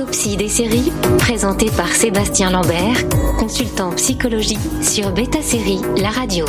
Autopsie des séries, présentée par Sébastien Lambert, consultant psychologie sur Beta Série, la radio.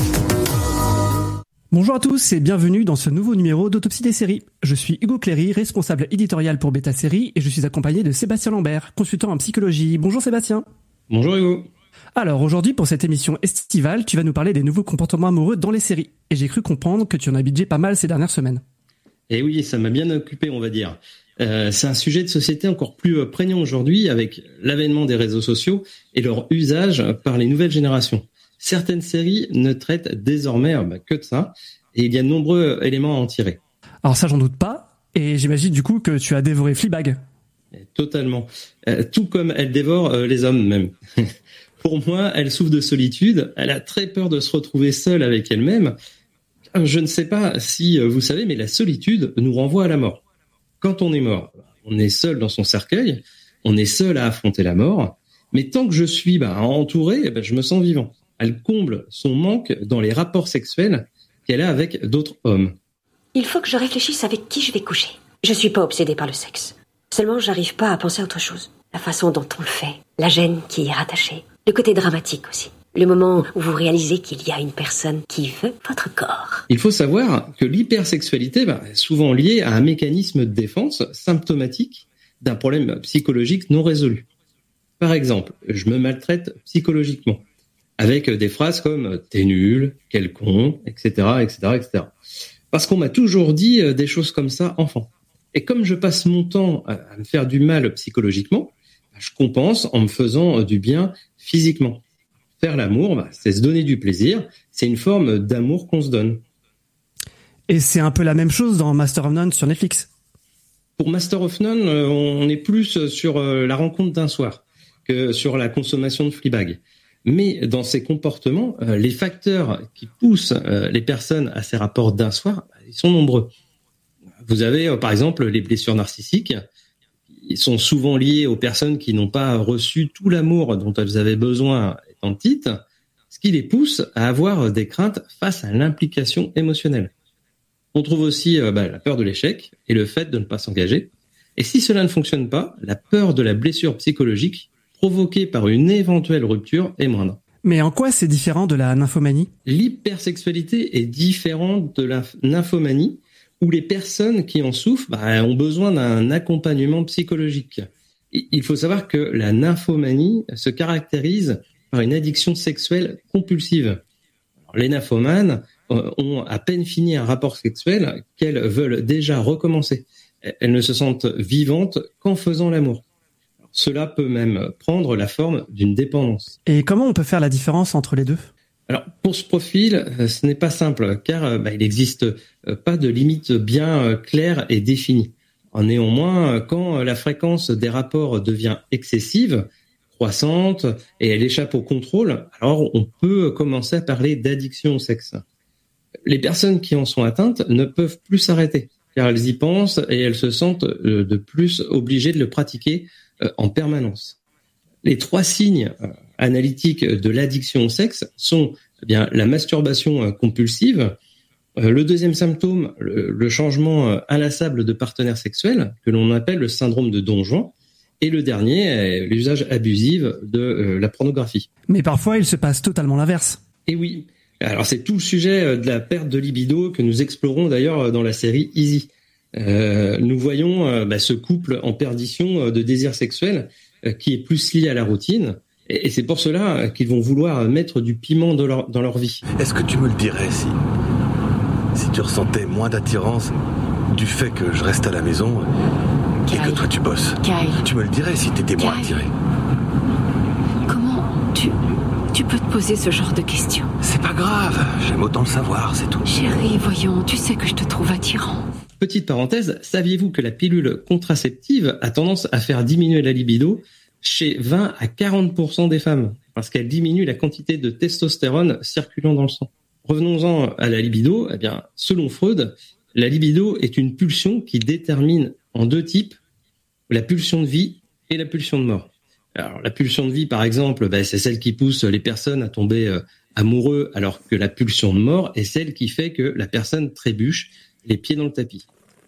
Bonjour à tous et bienvenue dans ce nouveau numéro d'Autopsie des séries. Je suis Hugo Cléry, responsable éditorial pour Beta Série et je suis accompagné de Sébastien Lambert, consultant en psychologie. Bonjour Sébastien. Bonjour Hugo. Alors aujourd'hui pour cette émission estivale, tu vas nous parler des nouveaux comportements amoureux dans les séries. Et j'ai cru comprendre que tu en as bidgé pas mal ces dernières semaines. Et oui, ça m'a bien occupé on va dire. C'est un sujet de société encore plus prégnant aujourd'hui avec l'avènement des réseaux sociaux et leur usage par les nouvelles générations. Certaines séries ne traitent désormais que de ça et il y a de nombreux éléments à en tirer. Alors ça j'en doute pas et j'imagine du coup que tu as dévoré Fleabag. Totalement. Tout comme elle dévore les hommes même. Pour moi, elle souffre de solitude, elle a très peur de se retrouver seule avec elle-même. Je ne sais pas si vous savez, mais la solitude nous renvoie à la mort. Quand on est mort, on est seul dans son cercueil, on est seul à affronter la mort, mais tant que je suis entouré, je me sens vivant. Elle comble son manque dans les rapports sexuels qu'elle a avec d'autres hommes. Il faut que je réfléchisse avec qui je vais coucher. Je suis pas obsédée par le sexe. Seulement, j'arrive pas à penser à autre chose. La façon dont on le fait, la gêne qui y est rattachée, le côté dramatique aussi. Le moment où vous réalisez qu'il y a une personne qui veut votre corps. Il faut savoir que l'hypersexualité est souvent liée à un mécanisme de défense symptomatique d'un problème psychologique non résolu. Par exemple, je me maltraite psychologiquement, avec des phrases comme « t'es nul »,« quel con », etc., etc., etc. Parce qu'on m'a toujours dit des choses comme ça enfant. Et comme je passe mon temps à me faire du mal psychologiquement, je compense en me faisant du bien physiquement. Faire l'amour, c'est se donner du plaisir, c'est une forme d'amour qu'on se donne. Et c'est un peu la même chose dans Master of None sur Netflix. Pour Master of None, on est plus sur la rencontre d'un soir que sur la consommation de Fleabag. Mais dans ces comportements, les facteurs qui poussent les personnes à ces rapports d'un soir, ils sont nombreux. Vous avez par exemple les blessures narcissiques. Ils sont souvent liés aux personnes qui n'ont pas reçu tout l'amour dont elles avaient besoin étant petites, ce qui les pousse à avoir des craintes face à l'implication émotionnelle. On trouve aussi la peur de l'échec et le fait de ne pas s'engager. Et si cela ne fonctionne pas, la peur de la blessure psychologique provoquée par une éventuelle rupture est moindre. Mais en quoi c'est différent de la nymphomanie ? L'hypersexualité est différente de la nymphomanie, où les personnes qui en souffrent ont besoin d'un accompagnement psychologique. Il faut savoir que la nymphomanie se caractérise par une addiction sexuelle compulsive. Alors, les nymphomanes ont à peine fini un rapport sexuel qu'elles veulent déjà recommencer. Elles ne se sentent vivantes qu'en faisant l'amour. Alors, cela peut même prendre la forme d'une dépendance. Et comment on peut faire la différence entre les deux ? Alors, pour ce profil, ce n'est pas simple, car il n'existe pas de limite bien claire et définie. Néanmoins, quand la fréquence des rapports devient excessive, croissante, et elle échappe au contrôle, alors on peut commencer à parler d'addiction au sexe. Les personnes qui en sont atteintes ne peuvent plus s'arrêter, car elles y pensent et elles se sentent de plus obligées de le pratiquer en permanence. Les 3 signes analytiques de l'addiction au sexe sont la masturbation compulsive, le deuxième symptôme, le changement inlassable de partenaire sexuel, que l'on appelle le syndrome de Don Juan, et le dernier, l'usage abusif de la pornographie. Mais parfois, il se passe totalement l'inverse. Et oui, alors c'est tout le sujet de la perte de libido que nous explorons d'ailleurs dans la série Easy. Nous voyons ce couple en perdition de désir sexuel qui est plus lié à la routine, et c'est pour cela qu'ils vont vouloir mettre du piment dans leur vie. Est-ce que tu me le dirais si tu ressentais moins d'attirance du fait que je reste à la maison et que toi tu bosses ? Kyle. Tu me le dirais si t'étais moins attiré. Comment tu peux te poser ce genre de questions ? C'est pas grave, j'aime autant le savoir, c'est tout. Chérie, voyons, tu sais que je te trouve attirant. Petite parenthèse, saviez-vous que la pilule contraceptive a tendance à faire diminuer la libido chez 20 à 40% des femmes, parce qu'elle diminue la quantité de testostérone circulant dans le sang. Revenons-en à la libido. Selon Freud, la libido est une pulsion qui détermine en 2 types, la pulsion de vie et la pulsion de mort. Alors, la pulsion de vie, par exemple, c'est celle qui pousse les personnes à tomber amoureux, alors que la pulsion de mort est celle qui fait que la personne trébuche les pieds dans le tapis.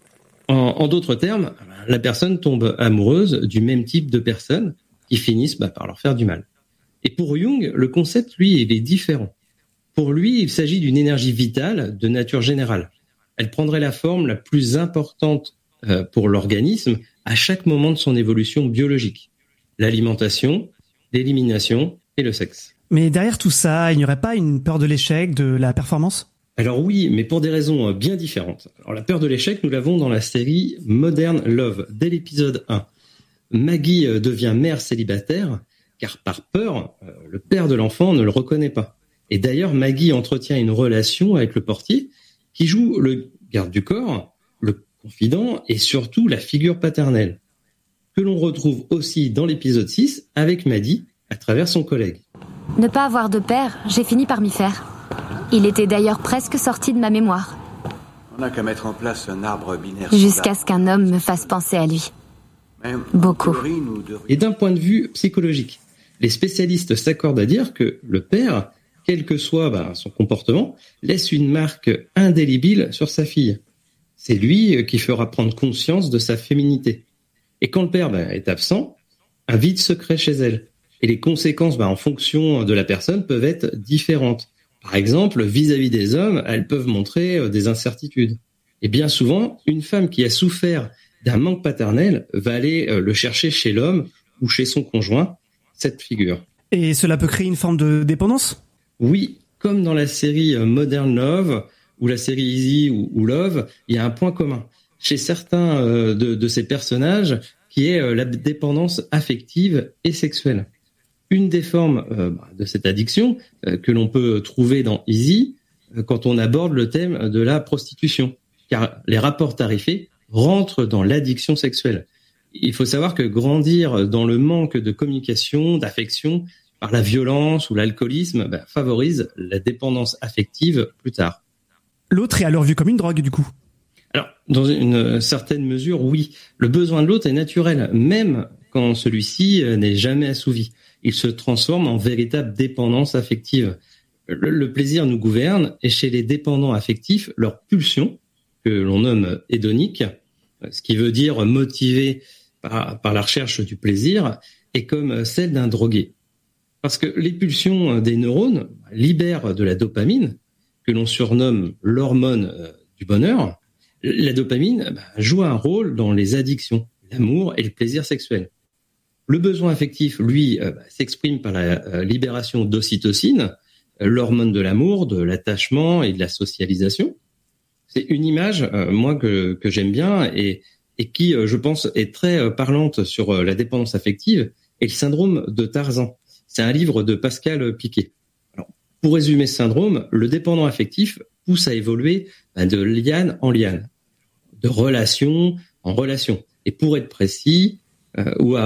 En d'autres termes, la personne tombe amoureuse du même type de personnes qui finissent par leur faire du mal. Et pour Jung, le concept, lui, il est différent. Pour lui, il s'agit d'une énergie vitale de nature générale. Elle prendrait la forme la plus importante pour l'organisme à chaque moment de son évolution biologique. L'alimentation, l'élimination et le sexe. Mais derrière tout ça, il n'y aurait pas une peur de l'échec, de la performance ? Alors oui, mais pour des raisons bien différentes. Alors la peur de l'échec, nous l'avons dans la série Modern Love, dès l'épisode 1. Maggie devient mère célibataire, car par peur, le père de l'enfant ne le reconnaît pas. Et d'ailleurs, Maggie entretient une relation avec le portier, qui joue le garde du corps, le confident et surtout la figure paternelle, que l'on retrouve aussi dans l'épisode 6 avec Maddie, à travers son collègue. Ne pas avoir de père, j'ai fini par m'y faire. Il était d'ailleurs presque sorti de ma mémoire. On n'a qu'à mettre en place un arbre binaire. Jusqu'à ce qu'un homme me fasse penser à lui. Beaucoup. Et d'un point de vue psychologique, les spécialistes s'accordent à dire que le père, quel que soit son comportement, laisse une marque indélébile sur sa fille. C'est lui qui fera prendre conscience de sa féminité. Et quand le père est absent, un vide se crée chez elle. Et les conséquences, en fonction de la personne, peuvent être différentes. Par exemple, vis-à-vis des hommes, elles peuvent montrer des incertitudes. Et bien souvent, une femme qui a souffert d'un manque paternel va aller le chercher chez l'homme ou chez son conjoint, cette figure. Et cela peut créer une forme de dépendance ? Oui, comme dans la série Modern Love ou la série Easy ou Love, il y a un point commun. Chez certains de ces personnages, qui est la dépendance affective et sexuelle. Une des formes de cette addiction que l'on peut trouver dans Easy quand on aborde le thème de la prostitution, car les rapports tarifés rentrent dans l'addiction sexuelle. Il faut savoir que grandir dans le manque de communication, d'affection, par la violence ou l'alcoolisme, favorise la dépendance affective plus tard. L'autre est alors vu comme une drogue, du coup. Alors, dans une certaine mesure, oui. Le besoin de l'autre est naturel, même quand celui-ci n'est jamais assouvi. Il se transforme en véritable dépendance affective. Le plaisir nous gouverne, et chez les dépendants affectifs, leur pulsion, que l'on nomme hédonique, ce qui veut dire motivé par la recherche du plaisir, est comme celle d'un drogué. Parce que les pulsions des neurones libèrent de la dopamine, que l'on surnomme l'hormone du bonheur. La dopamine joue un rôle dans les addictions, l'amour et le plaisir sexuel. Le besoin affectif, lui, s'exprime par la libération d'ocytocine, l'hormone de l'amour, de l'attachement et de la socialisation. C'est une image, moi, que j'aime bien et qui, je pense, est très parlante sur la dépendance affective et le syndrome de Tarzan. C'est un livre de Pascal Piquet. Alors, pour résumer ce syndrome, le dépendant affectif pousse à évoluer de liane en liane, de relation en relation. Et pour être précis, ou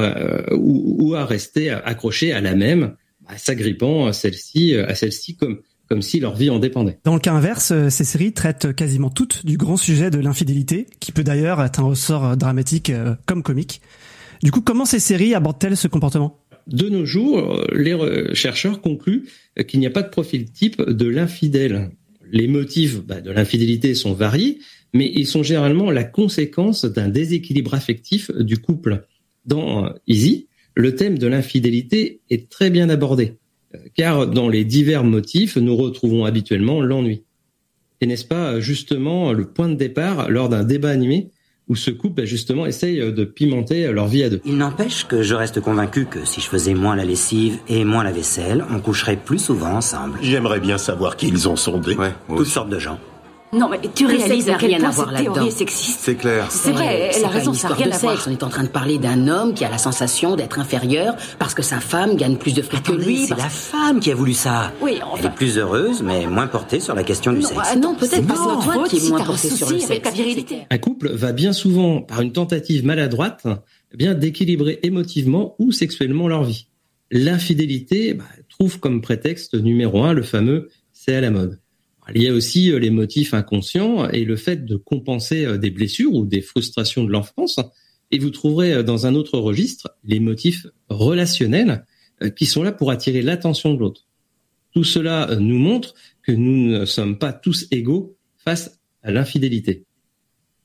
à rester accroché à la même, s'agrippant à celle-ci comme si leur vie en dépendait. Dans le cas inverse, ces séries traitent quasiment toutes du grand sujet de l'infidélité, qui peut d'ailleurs être un ressort dramatique comme comique. Du coup, comment ces séries abordent-elles ce comportement ? De nos jours, les chercheurs concluent qu'il n'y a pas de profil type de l'infidèle. Les motifs de l'infidélité sont variés, mais ils sont généralement la conséquence d'un déséquilibre affectif du couple. Dans Easy, le thème de l'infidélité est très bien abordé, car dans les divers motifs, nous retrouvons habituellement l'ennui. Et n'est-ce pas justement le point de départ lors d'un débat animé où ce couple justement essaye de pimenter leur vie à deux. Il n'empêche que je reste convaincu que si je faisais moins la lessive et moins la vaisselle, on coucherait plus souvent ensemble. J'aimerais bien savoir qui ils ont sondé. Ouais, toutes sortes de gens. Non, mais tu réalises à quel point cette là-dedans. théorie est sexiste. C'est clair. C'est vrai, elle a raison, ça n'a rien à voir. On est en train de parler d'un homme qui a la sensation d'être inférieur parce que sa femme gagne plus de fric que lui. C'est la femme qui a voulu ça. Oui, enfin... Elle est plus heureuse, mais moins portée sur la question du sexe. Non, peut-être que c'est toi qui es moins porté sur le sexe. La virilité. Un couple va bien souvent, par une tentative maladroite, d'équilibrer émotivement ou sexuellement leur vie. L'infidélité trouve comme prétexte numéro 1 le fameux « c'est à la mode ». Il y a aussi les motifs inconscients et le fait de compenser des blessures ou des frustrations de l'enfance. Et vous trouverez dans un autre registre les motifs relationnels qui sont là pour attirer l'attention de l'autre. Tout cela nous montre que nous ne sommes pas tous égaux face à l'infidélité.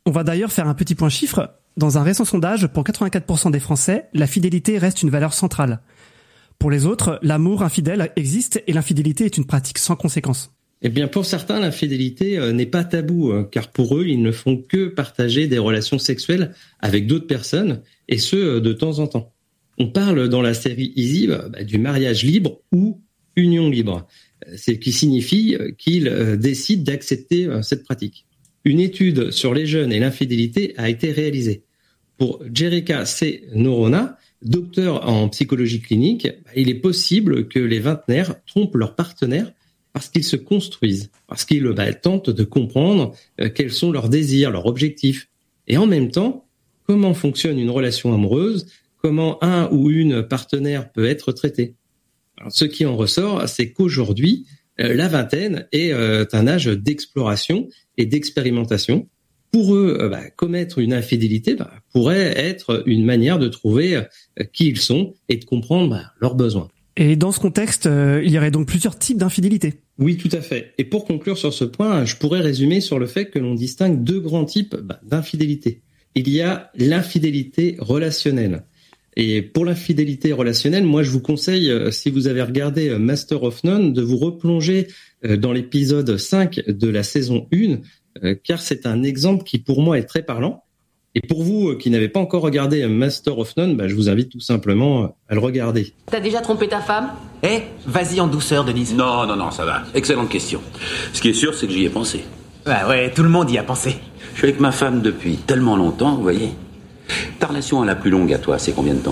On va d'ailleurs faire un petit point chiffre. Dans un récent sondage, pour 84% des Français, la fidélité reste une valeur centrale. Pour les autres, l'amour infidèle existe et l'infidélité est une pratique sans conséquence. Eh bien, pour certains, l'infidélité n'est pas tabou, car pour eux, ils ne font que partager des relations sexuelles avec d'autres personnes, et ce, de temps en temps. On parle dans la série Easy du mariage libre ou union libre, ce qui signifie qu'ils décident d'accepter cette pratique. Une étude sur les jeunes et l'infidélité a été réalisée. Pour Jerica C. Norona, docteur en psychologie clinique, il est possible que les vingtenaires trompent leur partenaire parce qu'ils se construisent, parce qu'ils tentent de comprendre quels sont leurs désirs, leurs objectifs. Et en même temps, comment fonctionne une relation amoureuse, comment un ou une partenaire peut être traité. Alors, ce qui en ressort, c'est qu'aujourd'hui, la vingtaine est un âge d'exploration et d'expérimentation. Pour eux, commettre une infidélité pourrait être une manière de trouver qui ils sont et de comprendre leurs besoins. Et dans ce contexte, il y aurait donc plusieurs types d'infidélité. Oui, tout à fait. Et pour conclure sur ce point, je pourrais résumer sur le fait que l'on distingue deux grands types d'infidélité. Il y a l'infidélité relationnelle. Et pour l'infidélité relationnelle, moi je vous conseille, si vous avez regardé Master of None, de vous replonger dans l'épisode 5 de la saison 1, car c'est un exemple qui pour moi est très parlant. Et pour vous qui n'avez pas encore regardé Master of None, je vous invite tout simplement à le regarder. T'as déjà trompé ta femme ? Vas-y en douceur, Denise. Non, ça va. Excellente question. Ce qui est sûr, c'est que j'y ai pensé. Ouais, tout le monde y a pensé. Je suis avec ma femme depuis tellement longtemps, vous voyez. Ta relation la plus longue à toi, c'est combien de temps ?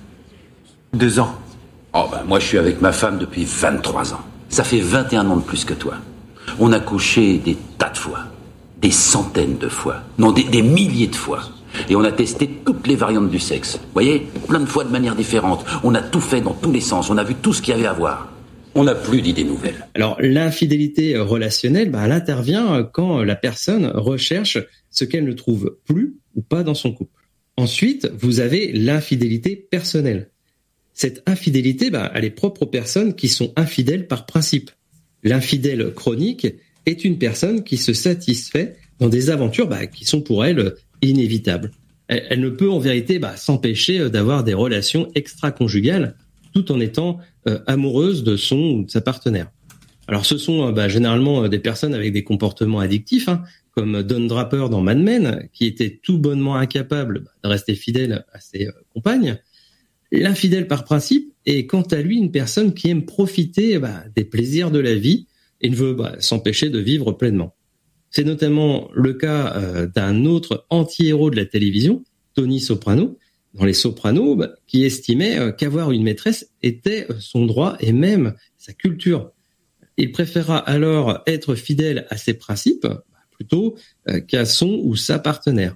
2 ans. Moi, je suis avec ma femme depuis 23 ans. Ça fait 21 ans de plus que toi. On a couché des tas de fois. Des centaines de fois. Non, des milliers de fois. Et on a testé toutes les variantes du sexe. Vous voyez ? Plein de fois de manière différente. On a tout fait dans tous les sens. On a vu tout ce qu'il y avait à voir. On n'a plus d'idées nouvelles. Alors, l'infidélité relationnelle, elle intervient quand la personne recherche ce qu'elle ne trouve plus ou pas dans son couple. Ensuite, vous avez l'infidélité personnelle. Cette infidélité, elle est propre aux personnes qui sont infidèles par principe. L'infidèle chronique est une personne qui se satisfait dans des aventures qui sont pour elle inévitables. Elle ne peut en vérité s'empêcher d'avoir des relations extra-conjugales tout en étant amoureuse de son ou de sa partenaire. Alors ce sont généralement des personnes avec des comportements addictifs, comme Don Draper dans Mad Men, qui était tout bonnement incapable de rester fidèle à ses compagnes. L'infidèle par principe est quant à lui une personne qui aime profiter des plaisirs de la vie et ne veut s'empêcher de vivre pleinement. C'est notamment le cas d'un autre anti-héros de la télévision, Tony Soprano, dans Les Sopranos, qui estimait qu'avoir une maîtresse était son droit et même sa culture. Il préféra alors être fidèle à ses principes plutôt qu'à son ou sa partenaire.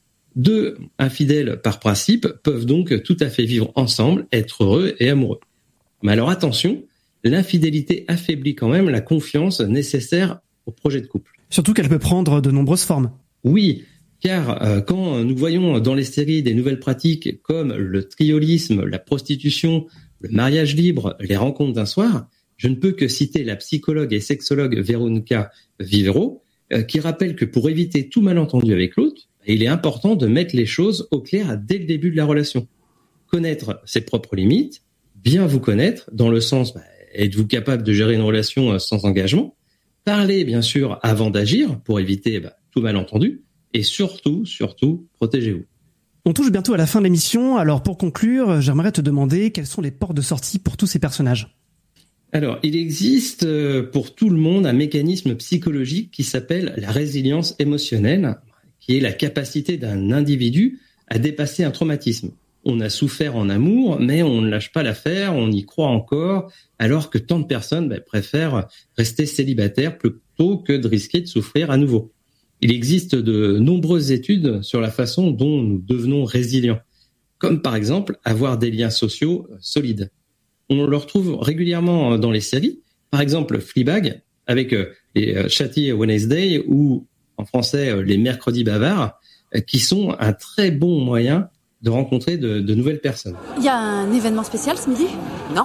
Deux infidèles par principe peuvent donc tout à fait vivre ensemble, être heureux et amoureux. Mais alors attention, l'infidélité affaiblit quand même la confiance nécessaire au projet de couple. Surtout qu'elle peut prendre de nombreuses formes. Oui, car quand nous voyons dans les séries des nouvelles pratiques comme le triolisme, la prostitution, le mariage libre, les rencontres d'un soir, je ne peux que citer la psychologue et sexologue Veronica Vivero, qui rappelle que pour éviter tout malentendu avec l'autre, il est important de mettre les choses au clair dès le début de la relation. Connaître ses propres limites, bien vous connaître, dans le sens, êtes-vous capable de gérer une relation sans engagement ? Parlez, bien sûr, avant d'agir, pour éviter tout malentendu, et surtout, protégez-vous. On touche bientôt à la fin de l'émission, alors pour conclure, j'aimerais te demander quelles sont les portes de sortie pour tous ces personnages. Alors, il existe pour tout le monde un mécanisme psychologique qui s'appelle la résilience émotionnelle, qui est la capacité d'un individu à dépasser un traumatisme. On a souffert en amour, mais on ne lâche pas l'affaire, on y croit encore, alors que tant de personnes préfèrent rester célibataires plutôt que de risquer de souffrir à nouveau. Il existe de nombreuses études sur la façon dont nous devenons résilients, comme par exemple avoir des liens sociaux solides. On le retrouve régulièrement dans les séries, par exemple Fleabag, avec les Chatty Wednesday ou en français les Mercredis bavards, qui sont un très bon moyen de rencontrer de nouvelles personnes. Il y a un événement spécial ce midi ? Non.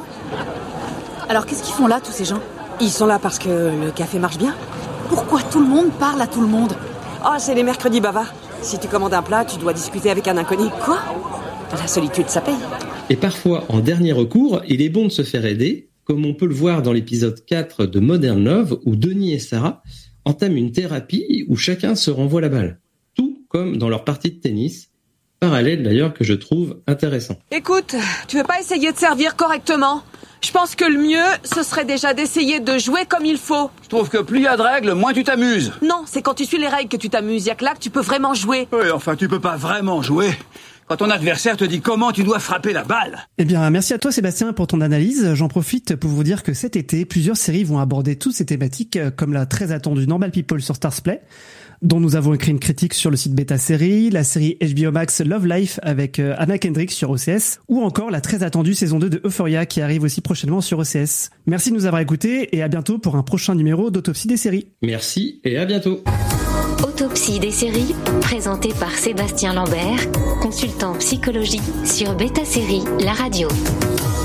Alors qu'est-ce qu'ils font là, tous ces gens ? Ils sont là parce que le café marche bien. Pourquoi tout le monde parle à tout le monde ? Oh, c'est les Mercredis bavards. Si tu commandes un plat, tu dois discuter avec un inconnu. Quoi ? La solitude, ça paye. Et parfois, en dernier recours, il est bon de se faire aider, comme on peut le voir dans l'épisode 4 de Modern Love, où Denis et Sarah entament une thérapie où chacun se renvoie la balle. Tout comme dans leur partie de tennis, parallèle d'ailleurs que je trouve intéressant. Écoute, tu veux pas essayer de servir correctement ? Je pense que le mieux, ce serait déjà d'essayer de jouer comme il faut. Je trouve que plus il y a de règles, moins tu t'amuses. Non, c'est quand tu suis les règles que tu t'amuses. Y'a que là que tu peux vraiment jouer. Oui, enfin, tu peux pas vraiment jouer quand ton adversaire te dit comment tu dois frapper la balle. Eh bien, merci à toi Sébastien pour ton analyse. J'en profite pour vous dire que cet été, plusieurs séries vont aborder toutes ces thématiques, comme la très attendue Normal People sur Starzplay, dont nous avons écrit une critique sur le site Beta Série, la série HBO Max Love Life avec Anna Kendrick sur OCS, ou encore la très attendue saison 2 de Euphoria qui arrive aussi prochainement sur OCS. Merci de nous avoir écoutés et à bientôt pour un prochain numéro d'Autopsie des séries. Merci et à bientôt. Autopsie des séries, présenté par Sébastien Lambert, consultant psychologie sur Beta Série, la radio.